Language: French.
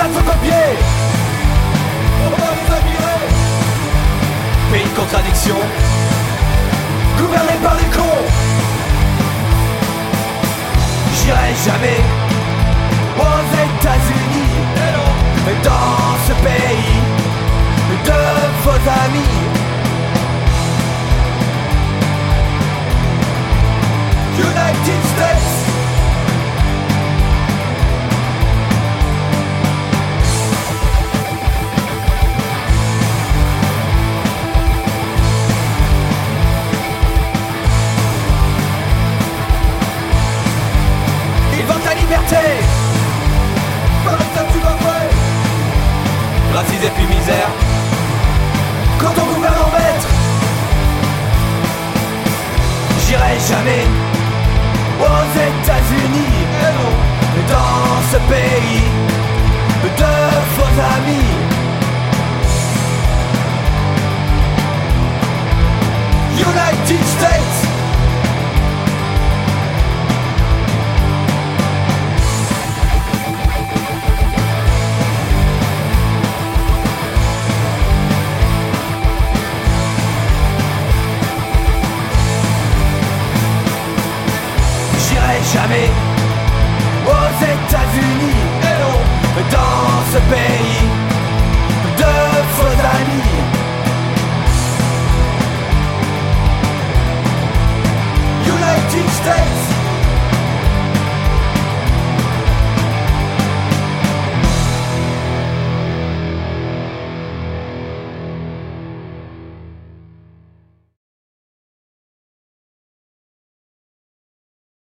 photocopier, on va les admirer. Pays de contradiction, gouverné par des cons. J'irai jamais aux États-Unis, mais dans ce pays de vos amis. United States. Ils vendent ta liberté par le statut d'entrée. Racisme et puis misère. Quand on gouverne en maître, j'irai jamais aux États-Unis, mais dans ce pays de vos amis. United States. Jamais aux États-Unis, mais dans ce pays